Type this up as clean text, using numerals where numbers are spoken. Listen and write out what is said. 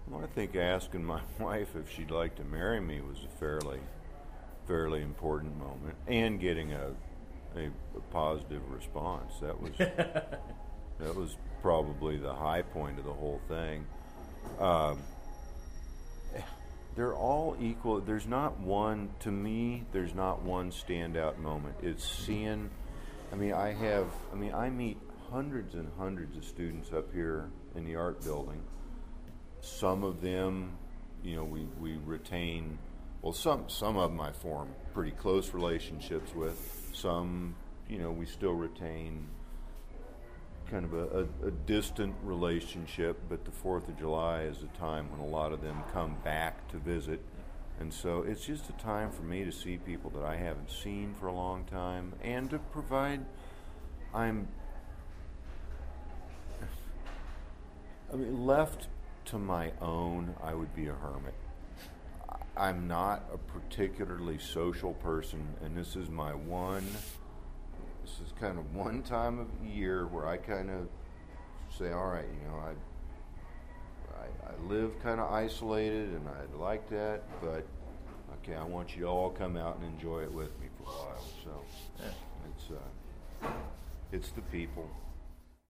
Well, I think asking my wife if she'd like to marry me was a fairly important moment, and getting a positive response. That was probably the high point of the whole thing. Um, they're all equal. There's not one, to me, there's not one standout moment. It's seeing, I meet hundreds and hundreds of students up here in the art building. Some of them, we retain, well, some of them I form pretty close relationships with. Some, we still retain kind of a distant relationship, but the 4th of July is a time when a lot of them come back to visit. And so it's just a time for me to see people that I haven't seen for a long time, and to provide, left to my own, I would be a hermit. I'm not a particularly social person, and this is kind of one time of year where I kind of say, all right, I live kind of isolated, and I like that, but okay, I want you to all come out and enjoy it with me for a while. So Yeah. it's the people.